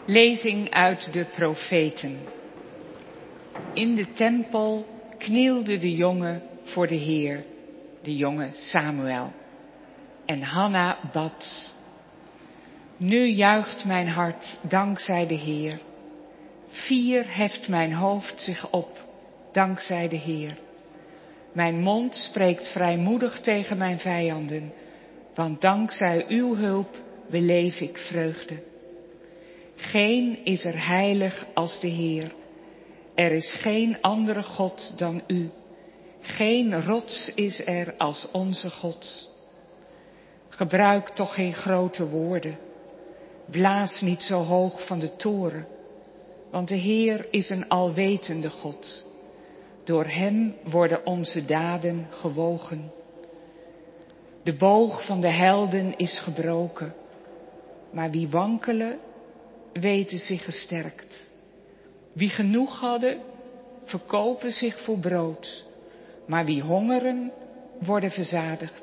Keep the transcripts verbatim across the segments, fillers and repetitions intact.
Lezing uit de profeten. In de tempel knielde de jongen voor de Heer, de jonge Samuel. En Hanna bad: Nu juicht mijn hart dankzij de Heer. Fier heft mijn hoofd zich op dankzij de Heer. Mijn mond spreekt vrijmoedig tegen mijn vijanden, want dankzij uw hulp beleef ik vreugde. Geen is er heilig als de Heer. Er is geen andere God dan u. Geen rots is er als onze God. Gebruik toch geen grote woorden. Blaas niet zo hoog van de toren. Want de Heer is een alwetende God. Door hem worden onze daden gewogen. De boog van de helden is gebroken. Maar wie wankelen, weten zich gesterkt. Wie genoeg hadden, verkopen zich voor brood. Maar wie hongeren, worden verzadigd.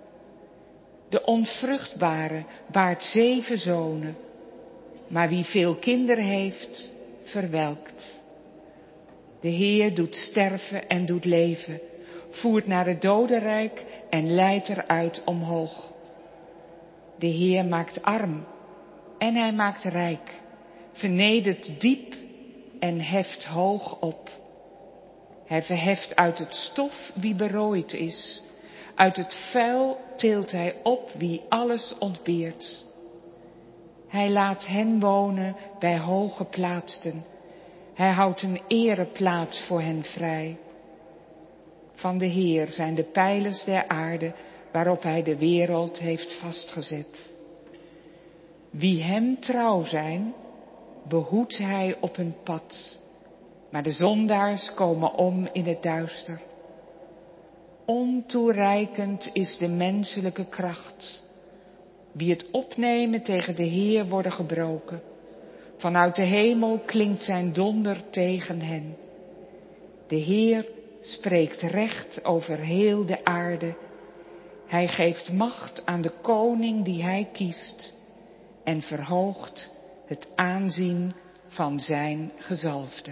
De onvruchtbare baart zeven zonen. Maar wie veel kinderen heeft, verwelkt. De Heer doet sterven en doet leven. Voert naar het dodenrijk en leidt eruit omhoog. De Heer maakt arm en hij maakt rijk. Vernedert diep en heft hoog op. Hij verheft uit het stof wie berooid is. Uit het vuil teelt hij op wie alles ontbeert. Hij laat hen wonen bij hoge plaatsen. Hij houdt een ereplaats voor hen vrij. Van de Heer zijn de pijlers der aarde, waarop hij de wereld heeft vastgezet. Wie hem trouw zijn, behoedt hij op hun pad. Maar de zondaars komen om in het duister. Ontoereikend is de menselijke kracht. Wie het opnemen tegen de Heer worden gebroken. Vanuit de hemel klinkt zijn donder tegen hen. De Heer spreekt recht over heel de aarde. Hij geeft macht aan de koning die hij kiest. En verhoogt het aanzien van zijn gezalfde.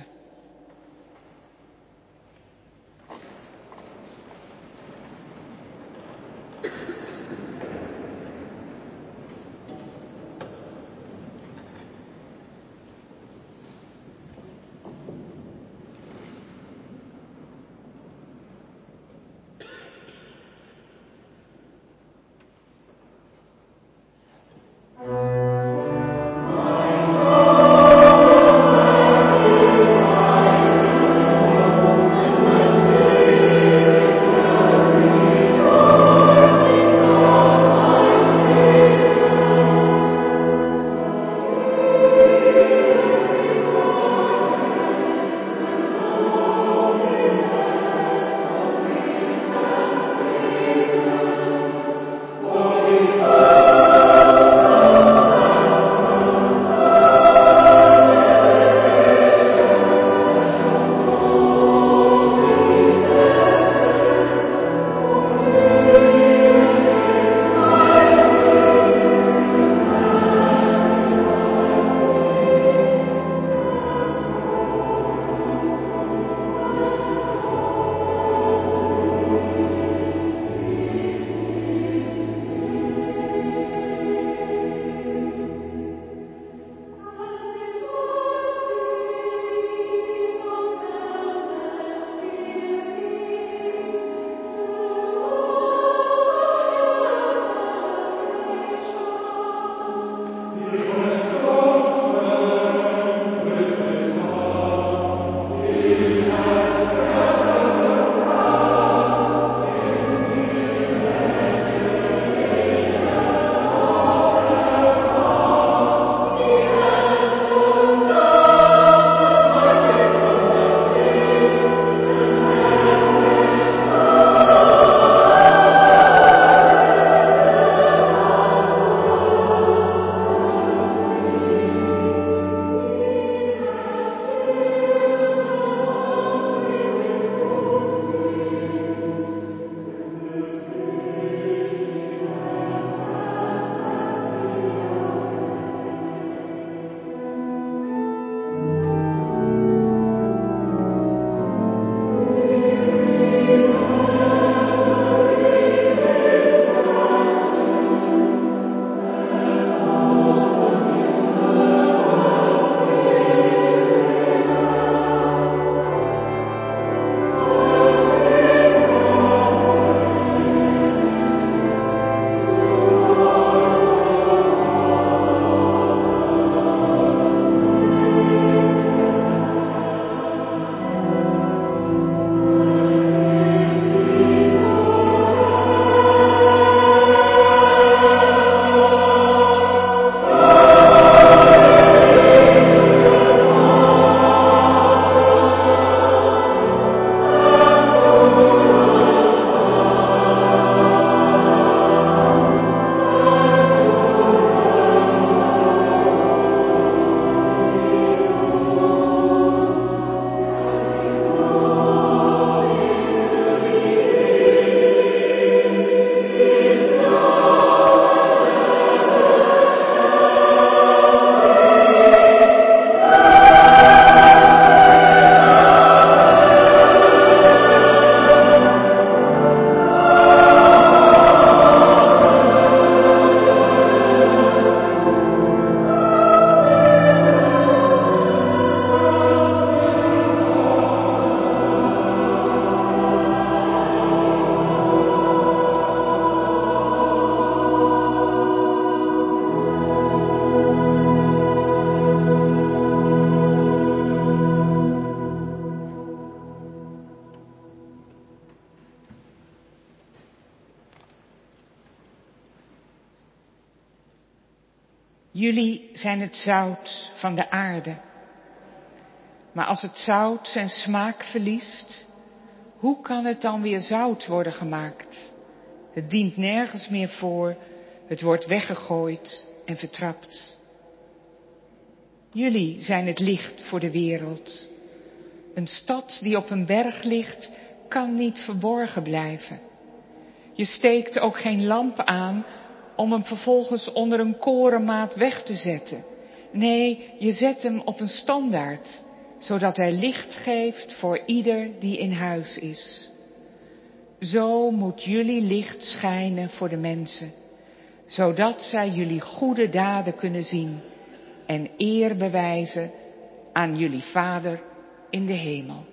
Jullie zijn het zout van de aarde. Maar als het zout zijn smaak verliest, hoe kan het dan weer zout worden gemaakt? Het dient nergens meer voor, het wordt weggegooid en vertrapt. Jullie zijn het licht voor de wereld. Een stad die op een berg ligt, kan niet verborgen blijven. Je steekt ook geen lamp aan om hem vervolgens onder een korenmaat weg te zetten. Nee, je zet hem op een standaard, zodat hij licht geeft voor ieder die in huis is. Zo moet jullie licht schijnen voor de mensen, zodat zij jullie goede daden kunnen zien en eer bewijzen aan jullie Vader in de hemel.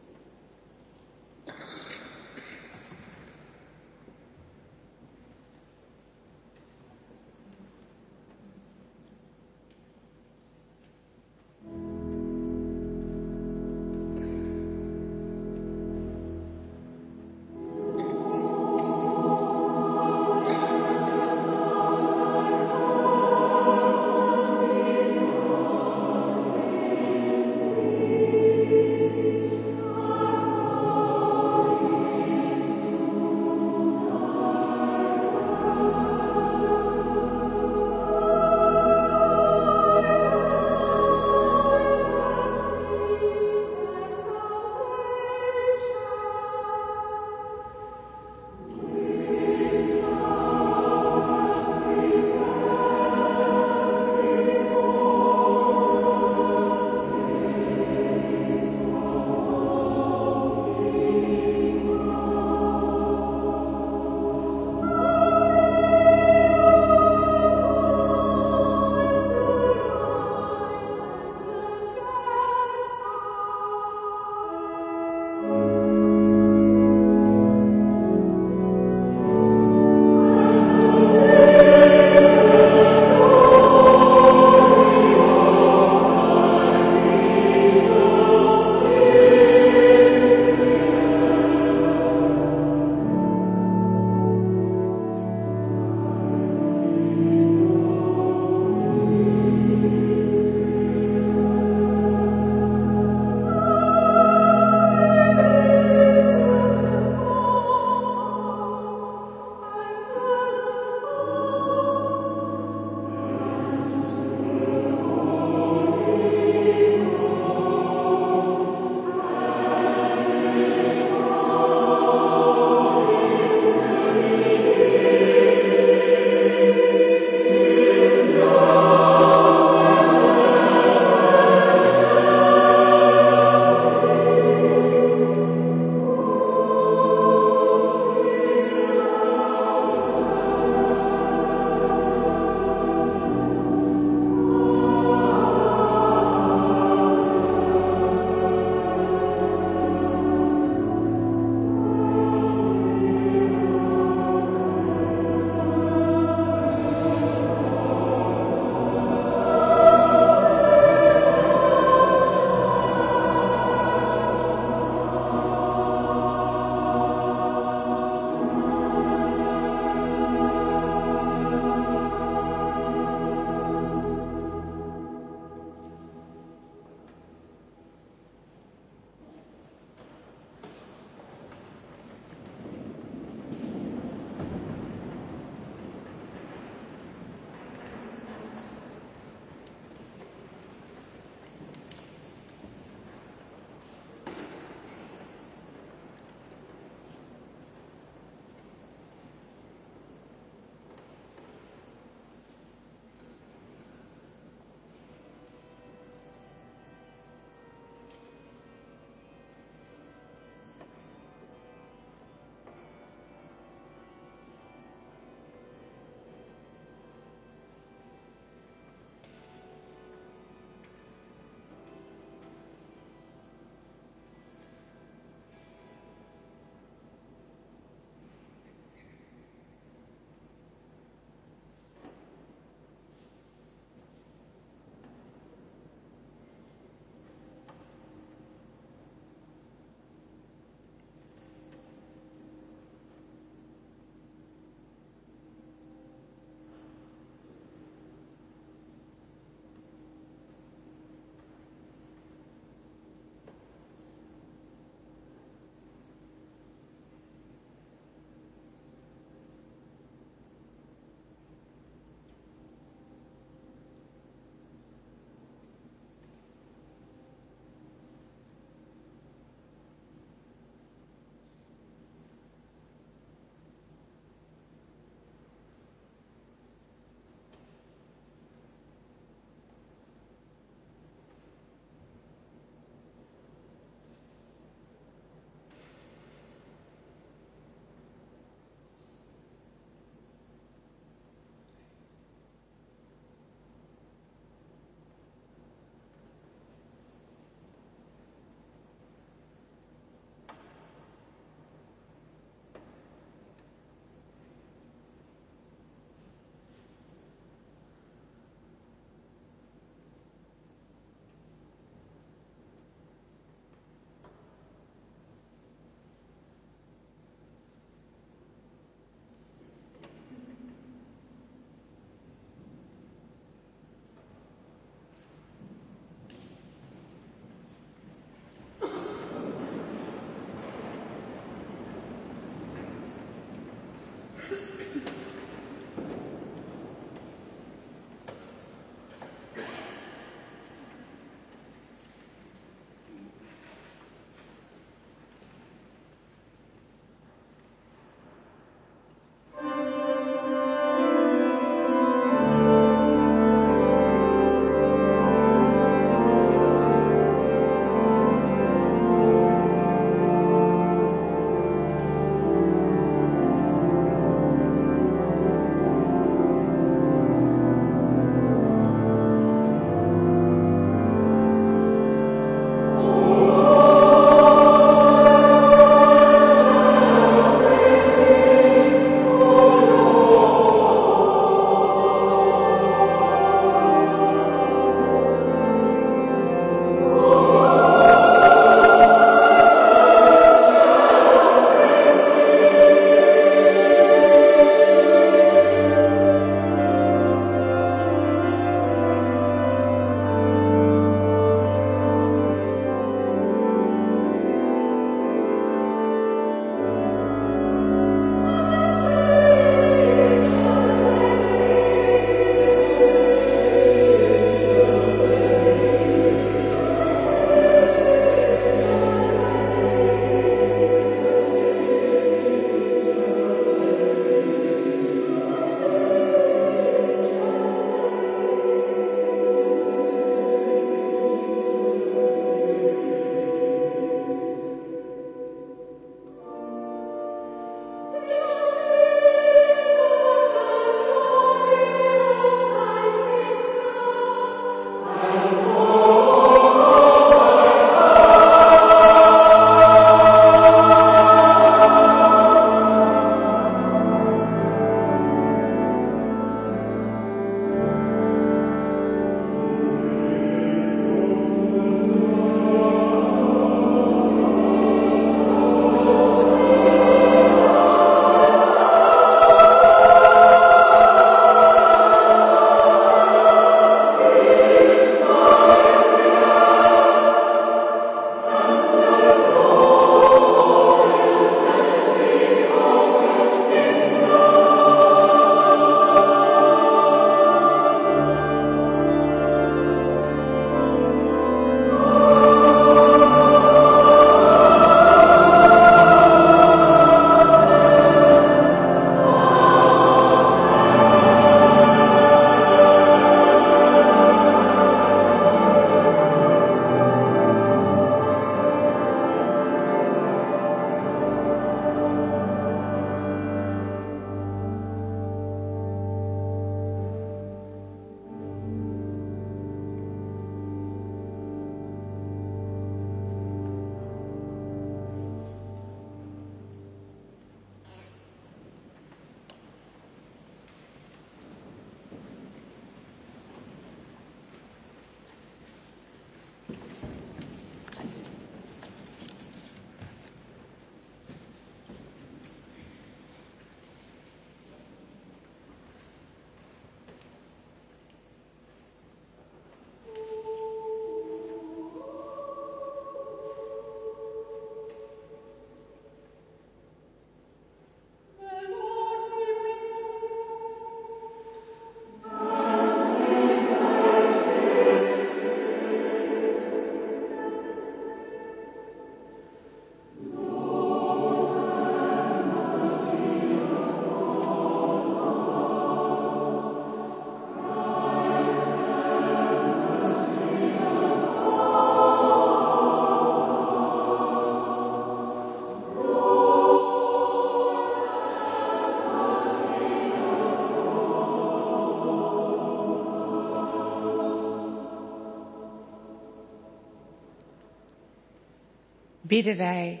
bidden wij,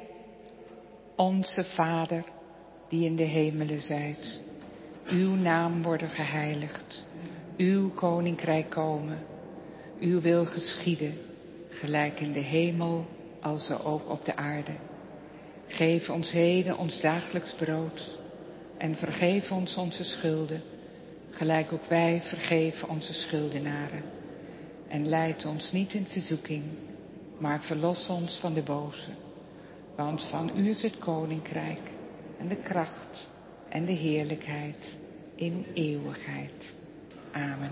onze Vader, die in de hemelen zijt. Uw naam worden geheiligd, uw koninkrijk komen, uw wil geschieden, gelijk in de hemel als ook op de aarde. Geef ons heden ons dagelijks brood en vergeef ons onze schulden, gelijk ook wij vergeven onze schuldenaren. En leid ons niet in verzoeking, maar verlos ons van de boze. Want van u is het koninkrijk en de kracht en de heerlijkheid in eeuwigheid. Amen.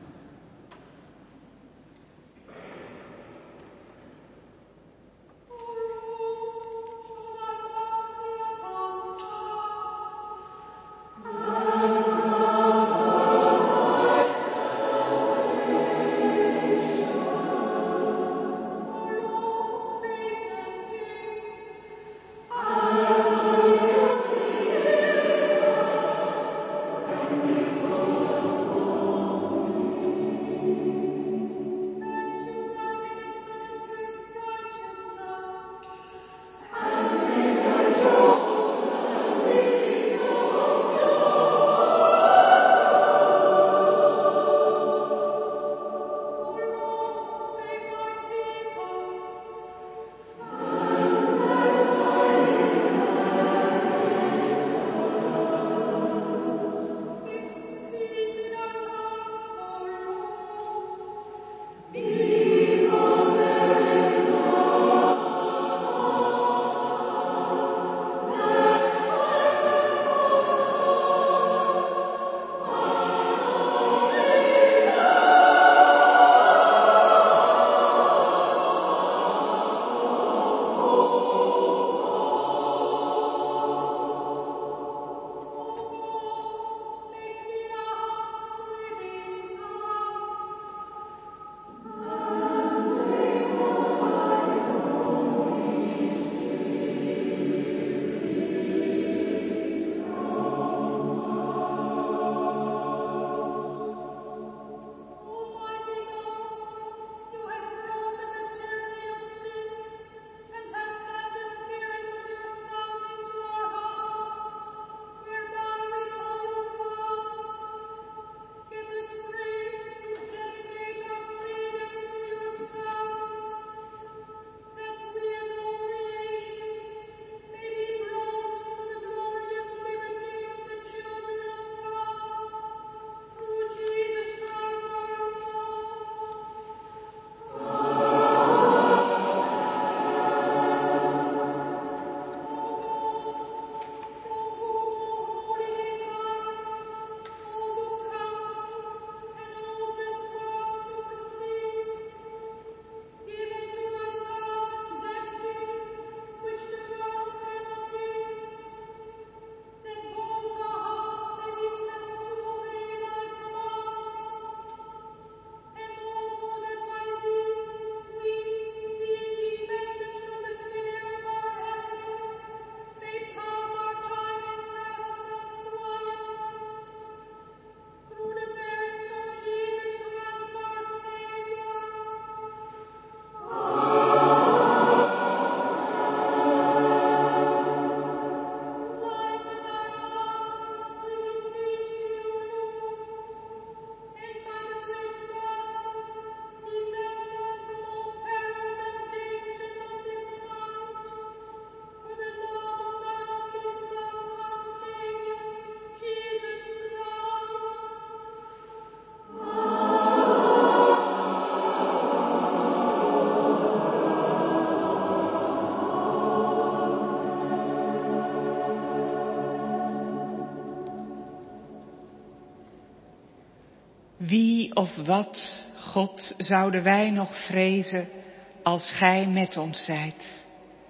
Wie of wat, God, zouden wij nog vrezen als Gij met ons zijt?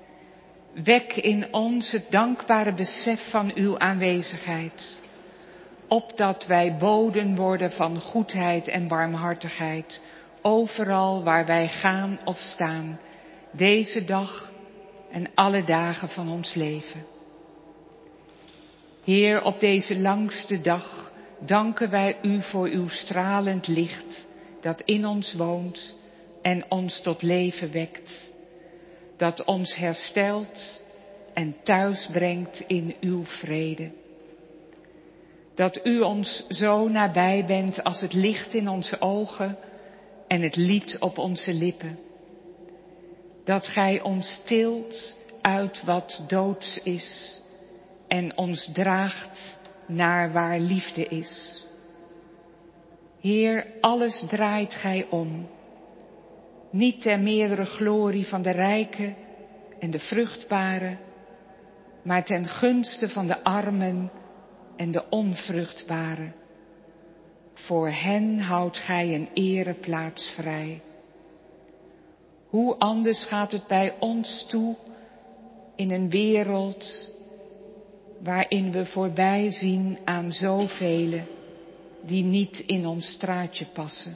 Wek in ons het dankbare besef van uw aanwezigheid, opdat wij boden worden van goedheid en barmhartigheid, overal waar wij gaan of staan, deze dag en alle dagen van ons leven. Heer, op deze langste dag danken wij u voor uw stralend licht, dat in ons woont en ons tot leven wekt, dat ons herstelt en thuis brengt in uw vrede. Dat u ons zo nabij bent als het licht in onze ogen en het lied op onze lippen. Dat gij ons tilt uit wat doods is en ons draagt naar waar liefde is. Heer, alles draait gij om, niet ter meerdere glorie van de rijke en de vruchtbare, maar ten gunste van de armen en de onvruchtbare. Voor hen houdt gij een ereplaats vrij. Hoe anders gaat het bij ons toe in een wereld waarin we voorbij zien aan zoveel die niet in ons straatje passen.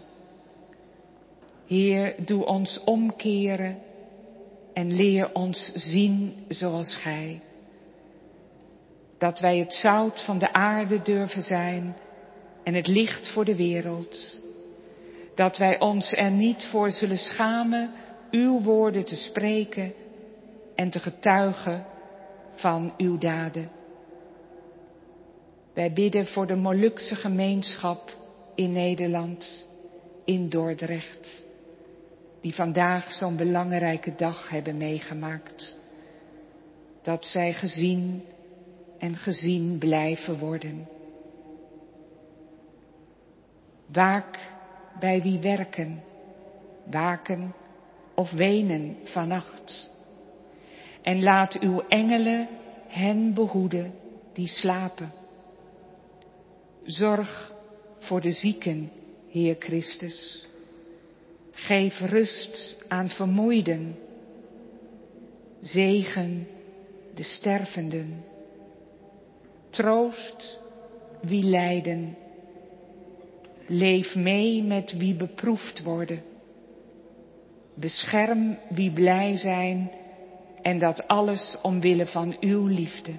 Heer, doe ons omkeren en leer ons zien zoals gij. Dat wij het zout van de aarde durven zijn en het licht voor de wereld. Dat wij ons er niet voor zullen schamen uw woorden te spreken en te getuigen van uw daden. Wij bidden voor de Molukse gemeenschap in Nederland, in Dordrecht, die vandaag zo'n belangrijke dag hebben meegemaakt. Dat zij gezien en gezien blijven worden. Waak bij wie werken, waken of wenen vannacht. En laat uw engelen hen behoeden die slapen. Zorg voor de zieken, Heer Christus. Geef rust aan vermoeiden. Zegen de stervenden. Troost wie lijden. Leef mee met wie beproefd worden. Bescherm wie blij zijn en dat alles omwille van uw liefde.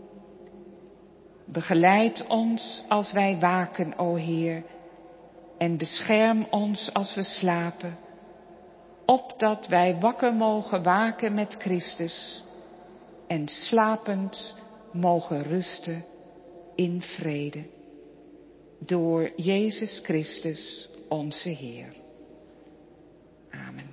Begeleid ons als wij waken, o Heer, en bescherm ons als we slapen, opdat wij wakker mogen waken met Christus en slapend mogen rusten in vrede. Door Jezus Christus, onze Heer. Amen.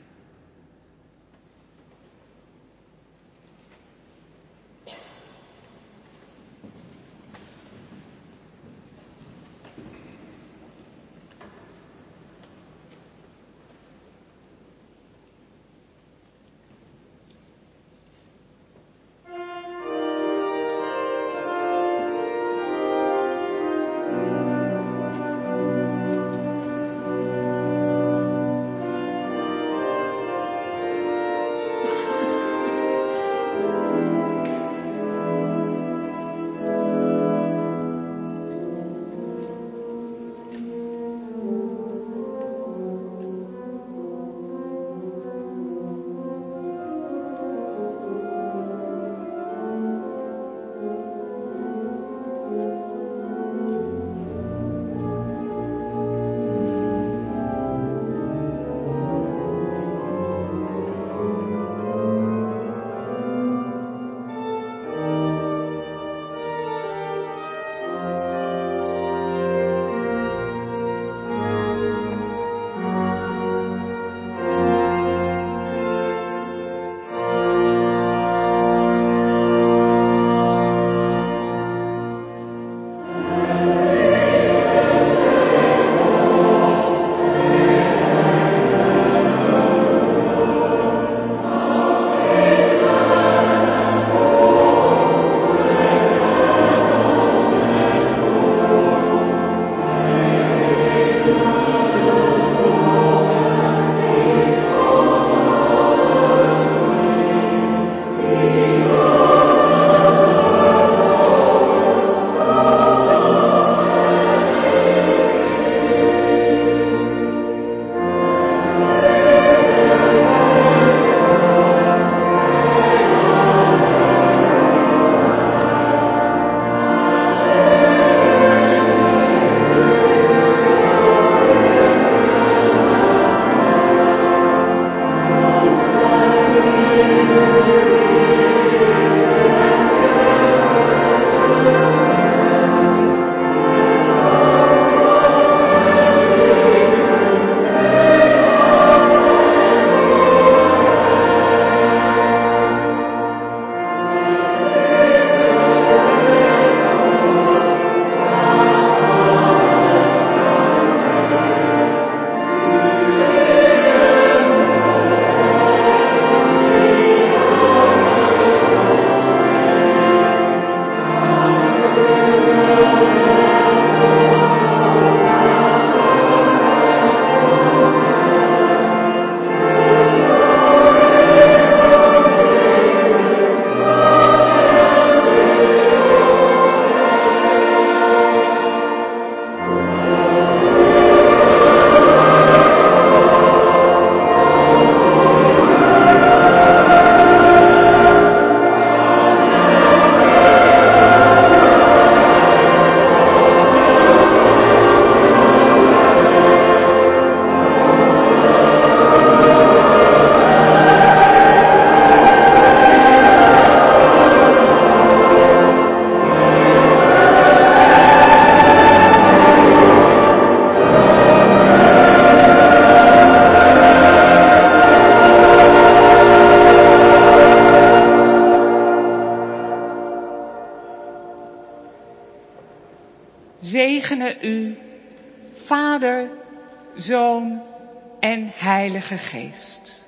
zegene u, Vader, Zoon en Heilige Geest.